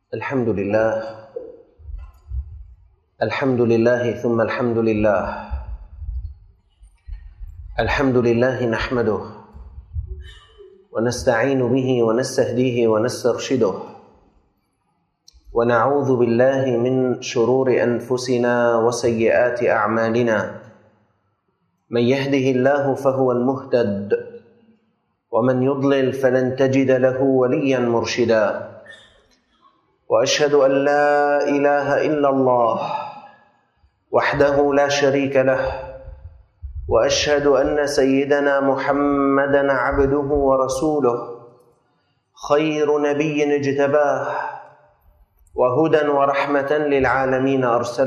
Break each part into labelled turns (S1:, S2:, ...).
S1: الحمد لله ثم الحمد لله. الحمد لله نحمده ونستعين به ونستهديه ونسترشده، ونعوذ بالله من شرور أنفسنا وسيئات أعمالنا. من يهده الله فهو المهتد، ومن يضلل فلن تجد له وليا مرشدا. وأشهد أن لا إله إلا الله وحده لا شريك له، وأشهد أن سيدنا محمدًا عبده ورسوله، خير نبي اجتباه، وهدى ورحمة للعالمين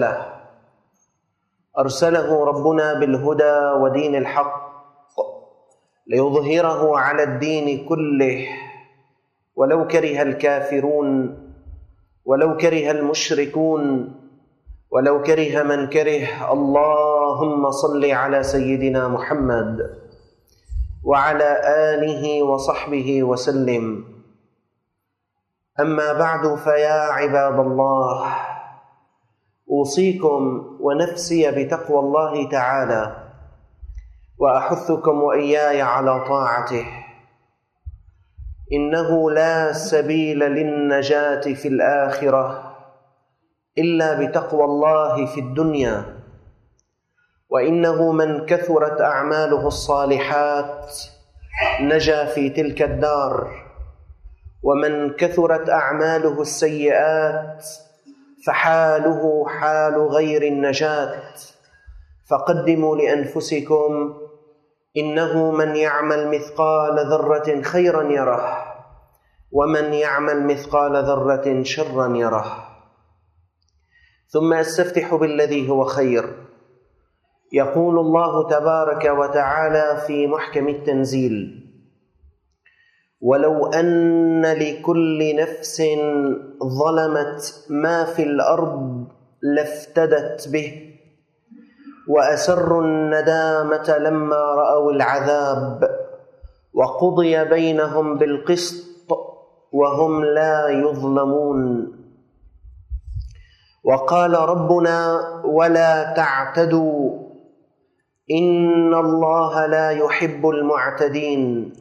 S1: أرسله ربنا بالهدى ودين الحق ليظهره على الدين كله، ولو كره الكافرون، ولو كره المشركون، ولو كره من كره. اللهم صل على سيدنا محمد وعلى آله وصحبه وسلم. أما بعد، فيا عباد الله، أوصيكم ونفسي بتقوى الله تعالى، وأحثكم وإياي على طاعته. إنه لا سبيل للنجاة في الآخرة إلا بتقوى الله في الدنيا، وإنه من كثرت أعماله الصالحات نجا في تلك الدار، ومن كثرت أعماله السيئات فحاله حال غير النجاة. فقدموا لأنفسكم، إنه من يعمل مثقال ذرة خيرا يره، ومن يعمل مثقال ذرة شرا يره. ثم أستفتح بالذي هو خير. يقول الله تبارك وتعالى في محكم التنزيل: ولو أن لكل نفس ظلمت ما في الأرض لافتدت به، وأسروا الندامة لما رأوا العذاب، وقضي بينهم بالقسط وهم لا يظلمون. وقال ربنا: ولا تعتدوا إن الله لا يحب المعتدين.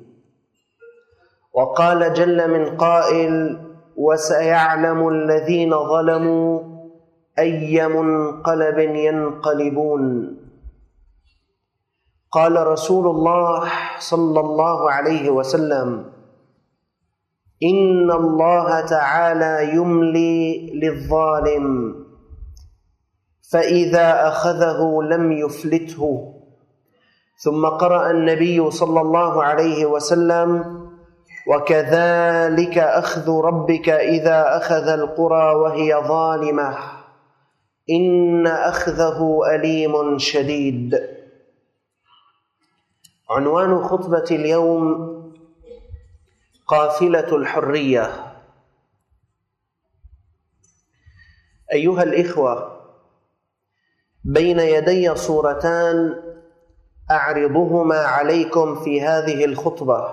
S1: وقال جل من قائل: وسيعلم الذين ظلموا أي منقلب ينقلبون. قال رسول الله صلى الله عليه وسلم: إن الله تعالى يملي للظالم، فإذا أخذه لم يفلته. ثم قرأ النبي صلى الله عليه وسلم: وكذلك أخذ ربك إذا أخذ القرى وهي ظالمة إن أخذه أليم شديد. عنوان خطبة اليوم: قافلة الحرية. أيها الإخوة، بين يدي صورتان أعرضهما عليكم في هذه الخطبة.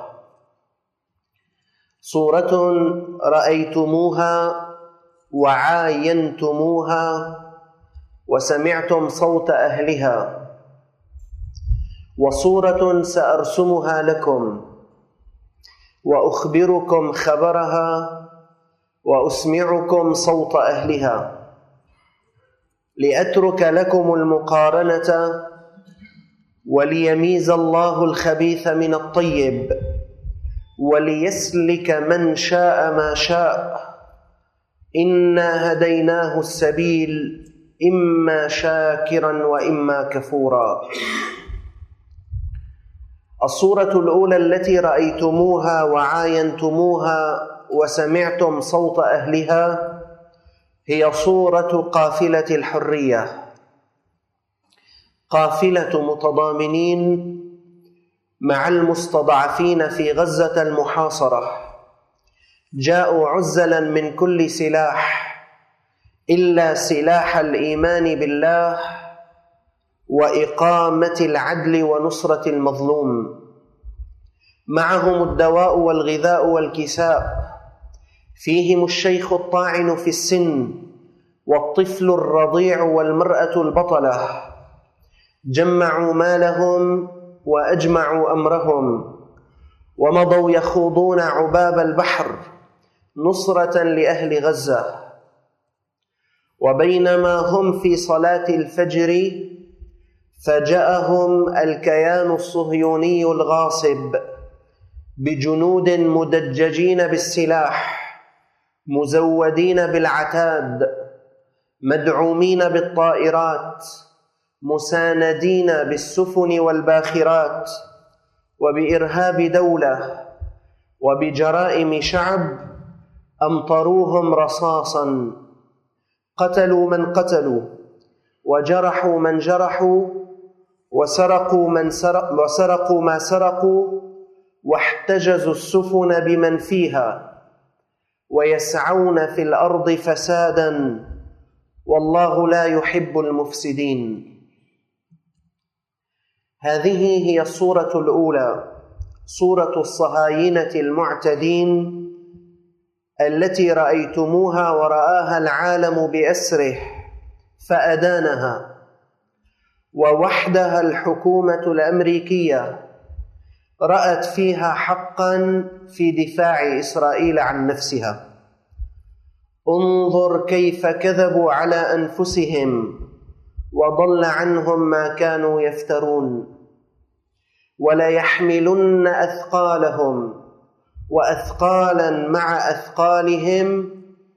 S1: صورة رأيتموها وعاينتموها وسمعتم صوت أهلها، وصورة سأرسمها لكم وأخبركم خبرها وأسمعكم صوت أهلها، لأترك لكم المقارنة، وليميز الله الخبيث من الطيب، وليسلك من شاء ما شاء. إنا هديناه السبيل، إما شاكرا وإما كفورا. الصورة الأولى التي رأيتموها وعاينتموها وسمعتم صوت أهلها هي صورة قافلة الحرية. قافلة متضامنين مع المستضعفين في غزة المحاصرة، جاءوا عزلا من كل سلاح إلا سلاح الإيمان بالله وإقامة العدل ونصرة المظلوم. معهم الدواء والغذاء والكساء، فيهم الشيخ الطاعن في السن والطفل الرضيع والمرأة البطلة، جمعوا مالهم وأجمعوا أمرهم ومضوا يخوضون عباب البحر نصرة لأهل غزة. وبينما هم في صلاة الفجر فجاءهم الكيان الصهيوني الغاصب بجنود مدججين بالسلاح مزودين بالعتاد مدعومين بالطائرات مساندين بالسفن والباخرات وبإرهاب دولة وبجرائم شعب، أمطروهم رصاصا، قتلوا من قتلوا وجرحوا من جرحوا وسرقوا ما سرقوا واحتجزوا السفن بمن فيها ويسعون في الأرض فسادا، والله لا يحب المفسدين. هذه هي الصورة الأولى، صورة الصهاينة المعتدين التي رأيتموها ورآها العالم بأسره فأدانها، ووحدها الحكومة الأمريكية رأت فيها حقا في دفاع إسرائيل عن نفسها. انظر كيف كذبوا على أنفسهم وضل عنهم ما كانوا يفترون. وليحملن أثقالهم وأثقالا مع أثقالهم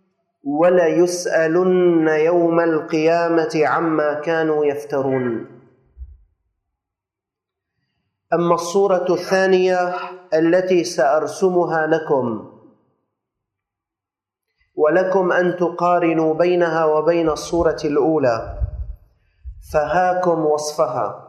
S1: وليسألن يوم القيامة عما كانوا يفترون. أما الصورة الثانية التي سأرسمها لكم ولكم أن تقارنوا بينها وبين الصورة الأولى، فهاكم وصفها.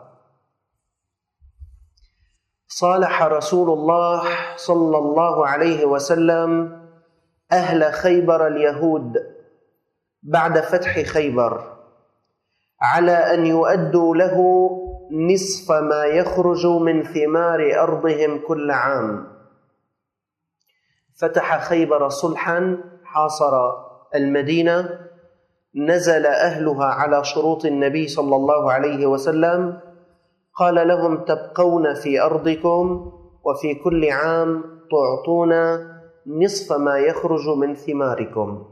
S1: صالح رسول الله صلى الله عليه وسلم أهل خيبر اليهود بعد فتح خيبر على أن يؤدوا له نصف ما يخرج من ثمار أرضهم كل عام. فتح خيبر صلحا، حاصر المدينة، نزل أهلها على شروط النبي صلى الله عليه وسلم، قال لهم: تبقون في أرضكم وفي كل عام تعطون نصف ما يخرج من ثماركم.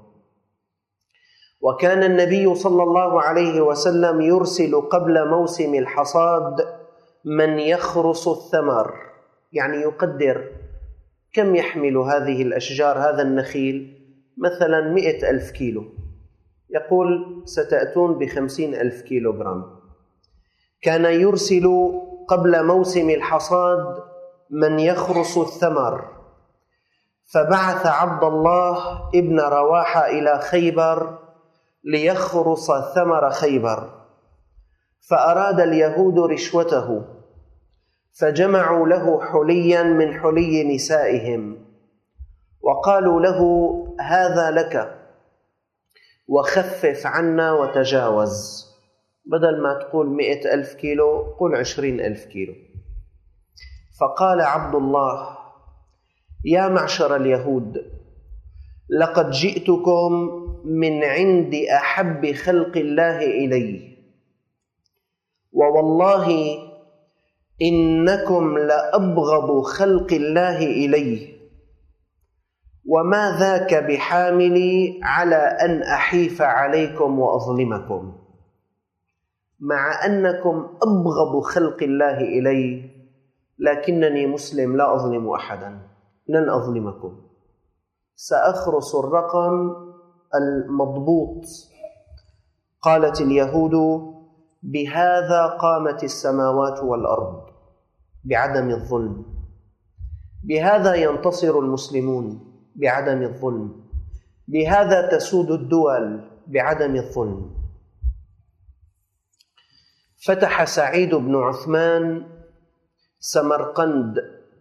S1: وكان النبي صلى الله عليه وسلم يرسل قبل موسم الحصاد من يخرص الثمر، يعني يقدر كم يحمل هذه الأشجار، هذا النخيل مثلا 100,000 كيلو، يقول ستأتون ب50,000 كيلوغرام. كان يرسل قبل موسم الحصاد من يخرص الثمر، فبعث عبد الله ابن رواحة إلى خيبر ليخرص ثمر خيبر، فأراد اليهود رشوته، فجمعوا له حليا من حلي نسائهم وقالوا له: هذا لك وخفف عنا وتجاوز، بدل ما تقول 100,000 كيلو قل 20,000 كيلو. فقال عبد الله: يا معشر اليهود، لقد جئتكم من عند أحب خلق الله إلي، ووالله إنكم لأبغض خلق الله إلي، وما ذاك بحاملي على أن أحيف عليكم وأظلمكم. مع أنكم أبغض خلق الله إلي، لكنني مسلم لا أظلم أحدا، لن أظلمكم، سأخرص الرقم المضبوط. قالت اليهود: بهذا قامت السماوات والأرض، بعدم الظلم، بهذا ينتصر المسلمون، بعدم الظلم، بهذا تسود الدول، بعدم الظلم. فتح سعيد بن عثمان سمرقند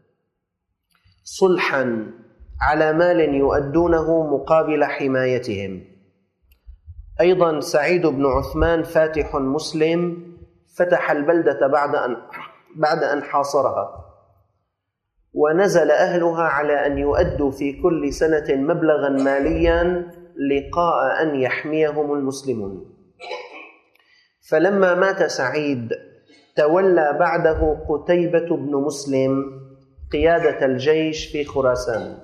S1: صلحا على مال يؤدونه مقابل حمايتهم. أيضا سعيد بن عثمان فاتح مسلم، فتح البلدة بعد أن حاصرها، ونزل أهلها على أن يؤدوا في كل سنة مبلغا ماليا لقاء أن يحميهم المسلمون. فلما مات سعيد تولى بعده قتيبة بن مسلم قيادة الجيش في خراسان،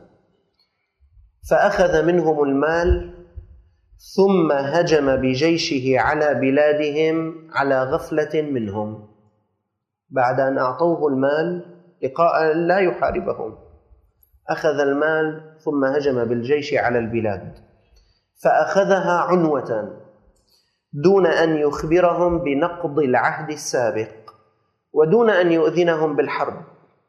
S1: فأخذ منهم المال ثم هجم بجيشه على بلادهم على غفلة منهم، بعد أن أعطوه المال لقاء لا يحاربهم، أخذ المال ثم هجم بالجيش على البلاد، فأخذها عنوة دون أن يخبرهم بنقض العهد السابق ودون أن يؤذنهم بالحرب.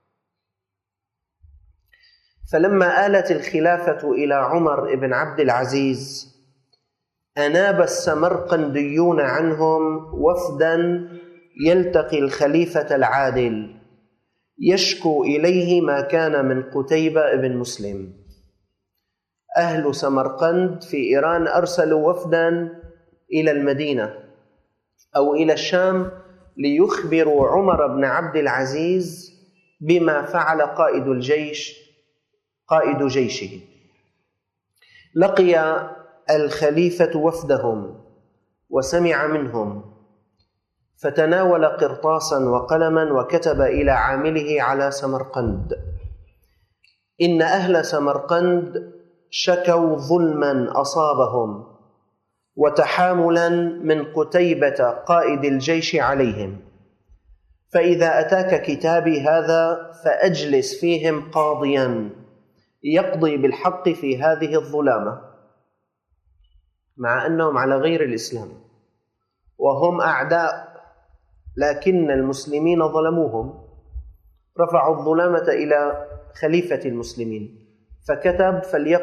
S1: فلما آلت الخلافة إلى عمر بن عبد العزيز أناب السمرقنديون عنهم وفدا يلتقي الخليفة العادل يشكو إليه ما كان من قتيبة بن مسلم. أهل سمرقند في إيران أرسلوا وفدا إلى المدينة أو إلى الشام ليخبروا عمر بن عبد العزيز بما فعل قائد جيشه. لقي الخليفة وفدهم وسمع منهم، فتناول قرطاسا وقلما وكتب إلى عامله على سمرقند: إن أهل سمرقند شكوا ظلما أصابهم وتحاملا من قتيبة قائد الجيش عليهم، فإذا أتاك كتابي هذا فأجلس فيهم قاضيا يقضي بالحق في هذه الظلامة، مع أنهم على غير الإسلام وهم أعداء، لكن المسلمين ظلموهم، رفعوا الظلامة إلى خليفة المسلمين، فكتب: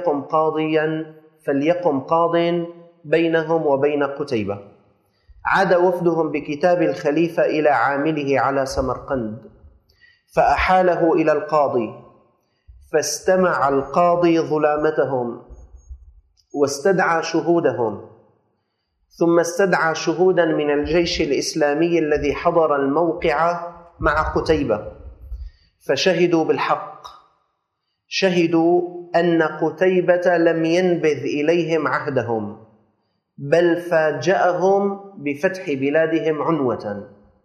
S1: فليقم قاض بينهم وبين قتيبة. عاد وفدهم بكتاب الخليفة إلى عامله على سمرقند فأحاله إلى القاضي، فاستمع القاضي ظلامتهم واستدعى شهودهم، ثم استدعى شهودا من الجيش الإسلامي الذي حضر الموقع مع قتيبة، فشهدوا بالحق، شهدوا أن قتيبة لم ينبذ إليهم عهدهم بل فاجأهم بفتح بلادهم عنوة.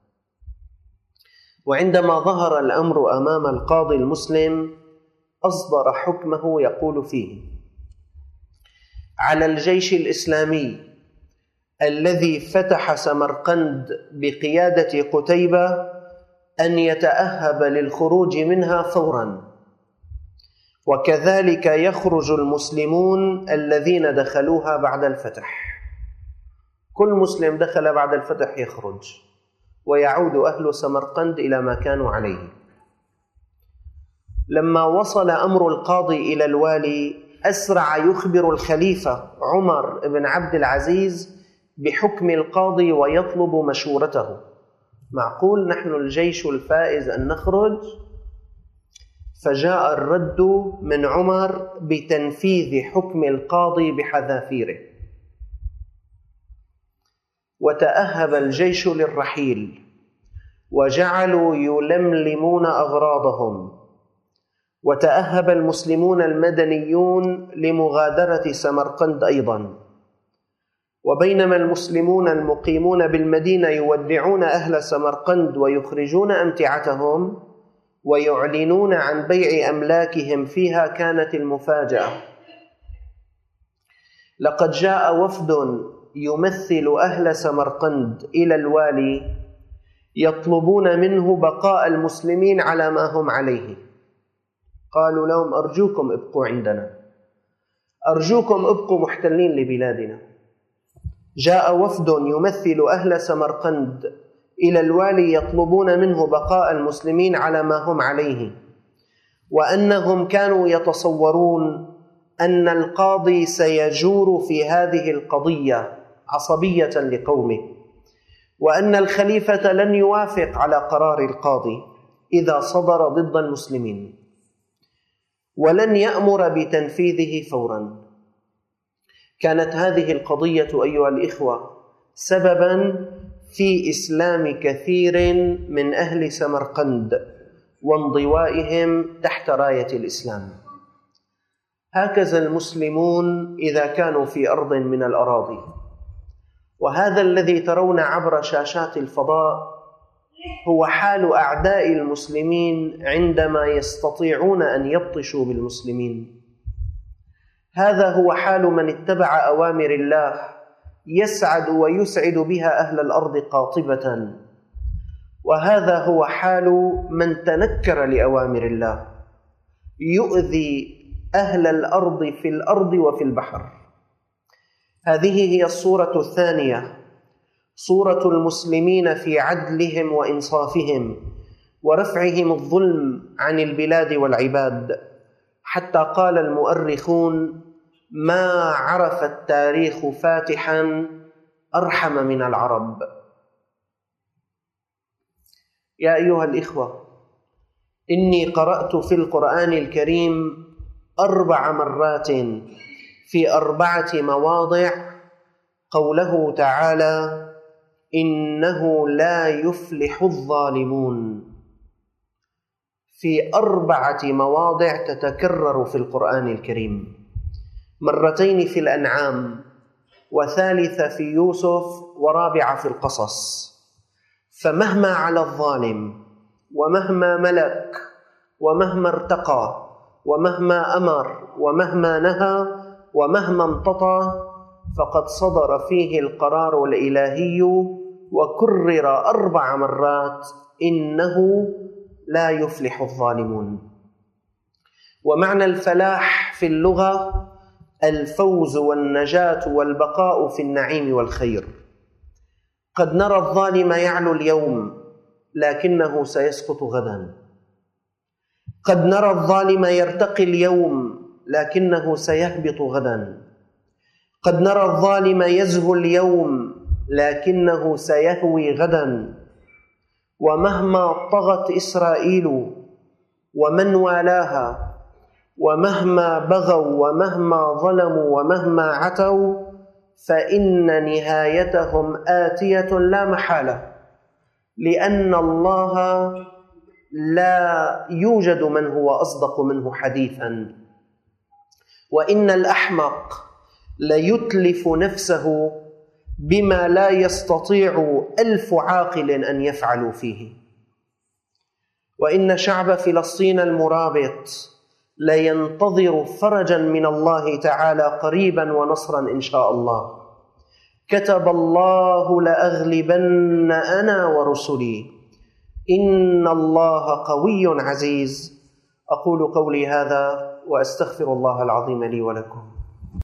S1: وعندما ظهر الأمر أمام القاضي المسلم أصدر حكمه يقول فيه: على الجيش الإسلامي الذي فتح سمرقند بقيادة قتيبة أن يتأهب للخروج منها فورا، وكذلك يخرج المسلمون الذين دخلوها بعد الفتح. كل مسلم دخل بعد الفتح يخرج، ويعود أهل سمرقند إلى ما كانوا عليه. لما وصل أمر القاضي إلى الوالي أسرع يخبر الخليفة عمر بن عبد العزيز بحكم القاضي ويطلب مشورته. معقول نحن الجيش الفائز أن نخرج؟ فجاء الرد من عمر بتنفيذ حكم القاضي بحذافيره، وتأهب الجيش للرحيل، وجعلوا يلملمون أغراضهم، وتأهب المسلمون المدنيون لمغادرة سمرقند أيضا. وبينما المسلمون المقيمون بالمدينة يودعون أهل سمرقند ويخرجون أمتعتهم ويعلنون عن بيع أملاكهم فيها، كانت المفاجأة: لقد جاء وفد يمثل أهل سمرقند إلى الوالي يطلبون منه بقاء المسلمين على ما هم عليه. قالوا لهم: أرجوكم ابقوا عندنا، أرجوكم ابقوا محتلين لبلادنا. جاء وفد يمثل أهل سمرقند إلى الوالي يطلبون منه بقاء المسلمين على ما هم عليه، وأنهم كانوا يتصورون أن القاضي سيجور في هذه القضية عصبية لقومه، وأن الخليفة لن يوافق على قرار القاضي إذا صدر ضد المسلمين، ولن يأمر بتنفيذه فورا. كانت هذه القضية أيها الإخوة سببا في إسلام كثير من أهل سمرقند وانضوائهم تحت راية الإسلام. هكذا المسلمون إذا كانوا في أرض من الأراضي، وهذا الذي ترون عبر شاشات الفضاء هو حال أعداء المسلمين عندما يستطيعون أن يبطشوا بالمسلمين. هذا هو حال من اتبع أوامر الله يسعد ويسعد بها أهل الأرض قاطبة، وهذا هو حال من تنكر لأوامر الله يؤذي أهل الأرض في الأرض وفي البحر. هذه هي الصورة الثانية، صورة المسلمين في عدلهم وإنصافهم ورفعهم الظلم عن البلاد والعباد، حتى قال المؤرخون: ما عرف التاريخ فاتحا أرحم من العرب. يا أيها الإخوة، إني قرأت في القرآن الكريم 4 مرات في 4 مواضع قوله تعالى: إنه لا يفلح الظالمون. في 4 مواضع تتكرر في القرآن الكريم، 2 في الأنعام، و3 في يوسف، و4 في القصص. فمهما على الظالم ومهما ملك ومهما ارتقى ومهما أمر ومهما نهى ومهما امتطى، فقد صدر فيه القرار الإلهي وكرر 4 مرات: إنه لا يفلح الظالمون. ومعنى الفلاح في اللغة الفوز والنجاة والبقاء في النعيم والخير. قد نرى الظالم يعلو اليوم لكنه سيسقط غدا، قد نرى الظالم يرتقي اليوم لكنه سيهبط غدا، قد نرى الظالم يزهو اليوم لكنه سيهوي غدا. ومهما طغت إسرائيل ومن والاها، ومهما بغوا ومهما ظلموا ومهما عتوا، فإن نهايتهم آتية لا محالة، لأن الله لا يوجد من هو أصدق منه حديثا. وإن الأحمق ليتلف نفسه بما لا يستطيع 1000 عاقل أن يفعلوا فيه. وإن شعب فلسطين المرابط لينتظر فرجا من الله تعالى قريبا ونصرا إن شاء الله. كتب الله لأغلبن أنا ورسلي إن الله قوي عزيز. أقول قولي هذا وأستغفر الله العظيم لي ولكم.